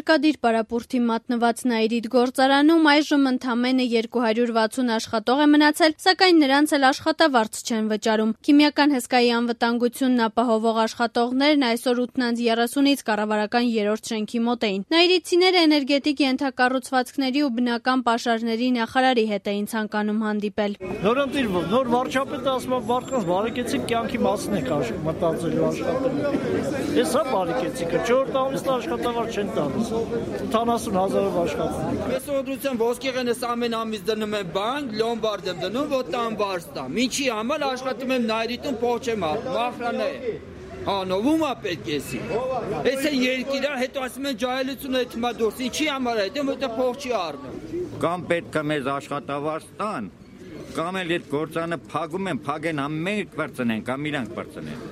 Հարկադիր պարապուրդի մատնված Նաիրիդ գործարանում այժմ ընդամենը 260 աշխատող է մնացել, սակայն նրանց էլ աշխատավարձ չեն վճարում։ Քիմիական հսկայի անվտանգությունն ապահովող աշխատողներն այսօր 8:30-ից կառավարական 3-րդ շենքի մոտ էին։ Նաիրիդցիները էներգետիկ ենթակառուցվածքների ու բնական պաշարների նախարարի հետ էին ցանկանում հանդիպել։ Նոր վարչապետը ասում է մարդկանց բարեկեցիկ կյանքի մասն եք մտածելու աշխատելու։ Հեսա բարեկեցիկը 4 ամիս աշխատավարձ չեն տալիս, 80,000-ով աշխատում։ Ես օդրության ոսկեղենս ամեն ամիս դնում եմ բանկ, լոմբարդ եմ դնում, որ տան բարձ տամ։ Ինչի համար աշխատում եմ Նաիրիտում փոխեմ մախրանը։ Նովում է պետք էսի։ Ես են երկիրը, հետո ասում են ջահելությունը այդ մա դուրս։ Ինչի համար այդ, որտեղ փող չի առնում։ Կամ պետք է մեզ աշխատավարձ տան, կամ էլ այդ գործանը փակում են, փակեն ամեն պրծնեն, կամ իրանք պրծնեն։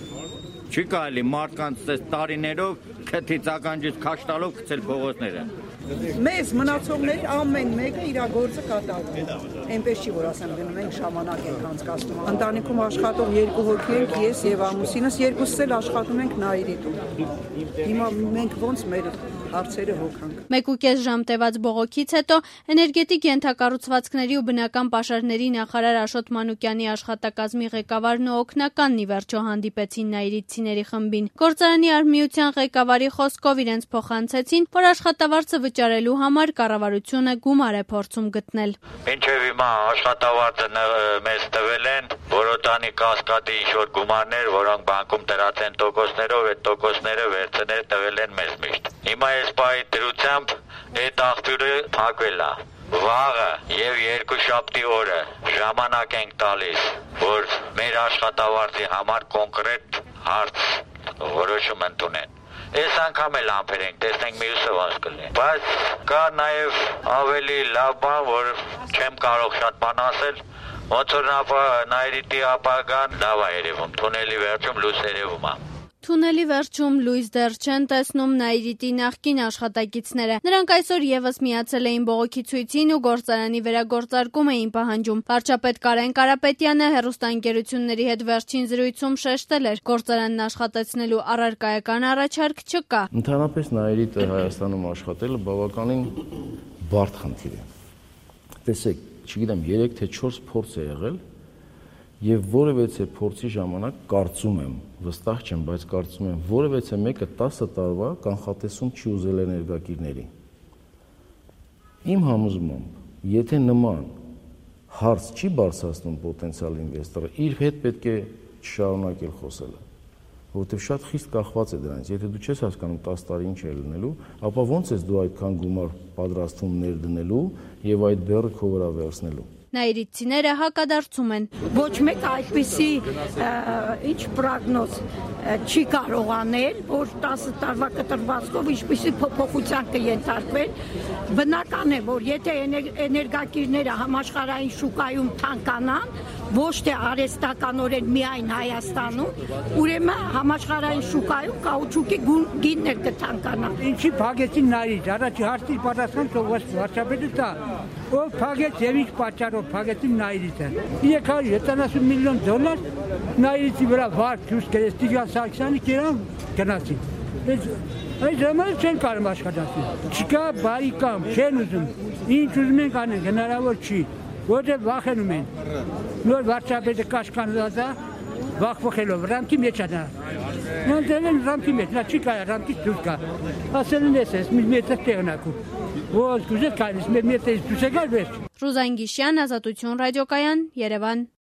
Չի կարելի մարդկանց տարիներով քթից ականջից քաշ տալով գցել փողոցները։ Մեզ մնացողների ամեն մեկը իր գործը կատարում է։ Այնպես չի, որ ասեմ գնում ենք ժամանակ ենք անցկացնում։ Ընտանիքում աշխատող 2 հոգի ենք, ես եւ ամուսինս, երկուսս էլ աշխատում ենք Նաիրիտում։ Հիմա մենք ոնց մեր հարցերը հոգանք։ 1.5 ժամ տևած բողոքից հետո էներգետիկ ենթակառուցվածքների ու բնական պաշարների նախարար Աշոտ Մանուկյանի աշխատակազմի ղեկավարն ու օգնականն ի վերջո հանդիպեցին Նաիրիդցիների խմբին։ Գործարանի արհմիության ղեկավարի խոսքով իրենց փոխանցեցին, որ աշխատավարձը վճարելու համար կառավարությունը գումար է փորձում գտնել։ Մինչև հիմա աշխատավարձը մեզ տվել են Որոտանի կասկադի ինչ-որ գումարներ, որոնք բանկում տրած են տոկոսներով, այդ տոկոսները վերցնել տվել են մեզ միշտ։ Հիմա այս պահի դրությամբ այդ աղբյուրը փակվել է։ Վաղը եւ 2 շաբթի օրը ժամանակ ենք տալիս, որ մեր աշխատավարձի համար կոնկրետ հարց որոշում ընդունեն։ Այս անգամ էլ ամփեր ենք, տեսնենք մյուսը ոնց կլինի։ Բայց կա նաեւ ավելի լավ բան, որ չեմ կարող շատ բան ասել, ոնց որ Նաիրիտի ապագան լավ է երևում, թունելի վերջում լույս երևում է։ Թունելի վերջում լույս դեռ չեն տեսնում Նաիրիտի նախկին աշխատակիցները։ Նրանք այսօր եւս միացել էին բողոքի ցույցին ու գործարանի վերագործարկում էին պահանջում։ Վարչապետ Կարեն Կարապետյանը հեռուստաընկերությունների հետ վերջին զրույցում շեշտել էր, գործարանն աշխատեցնելու առարկայական առաջարկ չկա։ Ընդհանրապես Նաիրիտը Հայաստանում աշխատելը բավականին բարդ խնդիր է։ Տեսեք, չգիտեմ, 3 թե 4 փորձ է եղել եւ որևէ փորձի ժամանակ կարծում եմ, վստահ չեմ, բայց կարծում եմ, որևէ մեկը 10 տարվա կանխատեսում չի ուզել էներգակիրների։ Իմ համոզմամբ, եթե նման հարց չի բարձրացնում պոտենցիալ ինվեստորը, իր հետ պետք է չշարունակել խոսելը, որովհետեւ շատ խիստ կախված է դրանից։ Եթե դու չես հասկանում 10 տարի ինչ է լինելու, ապա ոնց ես դու այդքան գումար պատրաստվում ներդնելու եւ այդ բեռը քո վրա վերցնելու։ Նաիրիդցիները հակադարձում են։ Ոչ մեկ այդպիսի ինչ պրոգնոզ չի կարող անել, որ 10 տարվա կտրվածքով ինչպիսի փոփոխության կենթարկվեն։ Բնական է, որ եթե էներգակիրները համաշխարհային շուկայում թանկանան, ոչ թե արհեստականորեն միայն Հայաստանում, ուրեմն համաշխարհային շուկայում կաուչուկի գինն էլ կթանկանա։ Ինչի փակեցին Նաիրիդ, առաջի հարցի պատասխան թողած վարչապետը տա, ով փակեց եւ ինչ պատճառով փակեցին Նաիրիդը։ 370 միլիոն դոլար Նաիրիդի վրա վարձ դուրս կերես Տիգրան Սարգսյանի կերան գնացին։ Այդ ժամանակ չեն կարող աշխատել։ Չկա բարի կամ չեն ուզում։ Ինչ ուզում են կանեն, հնարավոր չի։ Որտեղ վախենում են։ Նոր վարչապետը կաշկանդած է, վախվոխելով ռամքի մեջ է նա։ Նույնիսկ ռամքի մեջ, նա չի կարող ռամքից դուրս գա։ Ասել են ես մի մետր տեղնակում։ Ո՞ր կուզեք կարես մի մետր դուրս գալ վերջ։ Ռուզան Գիշյան, Ազատություն ռադիոկայան, Երևան։